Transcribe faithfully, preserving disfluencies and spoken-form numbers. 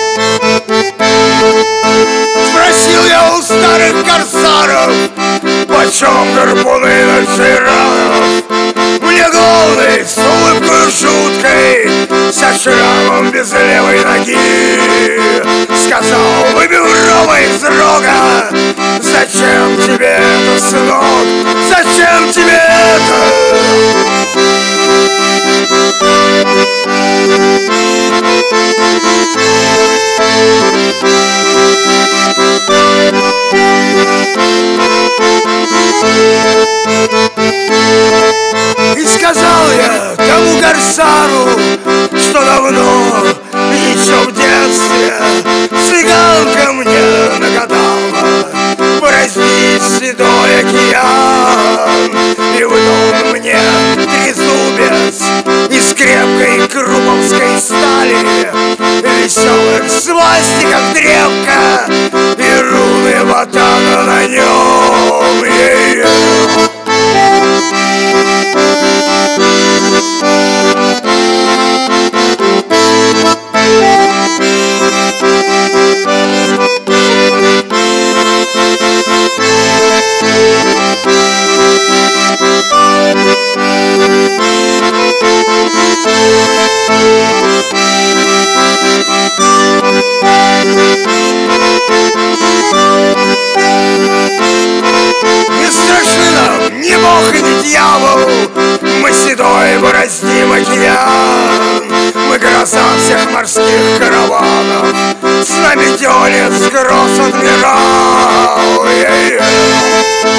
Спросил я у старых корсаров, почем гарпуны на тиранов. Мне главный с улыбкой и шуткой, со шрамом без левой ноги, сказал: выбил рома из рога. Зачем тебе это, сынок? Зачем тебе это? И сказал я тому корсару, что давно, еще в детстве, цыганка мне нагадала бороздить седой океан. И выдал он мне трезубец из крепкой круповской стали, веселых свастиков древка и руны ботана на нем. Е-е. Ни бог, ни дьявол, мы седой бороздим океан. Мы гроза всех морских караванов, с нами Дионис Гросс адмирал.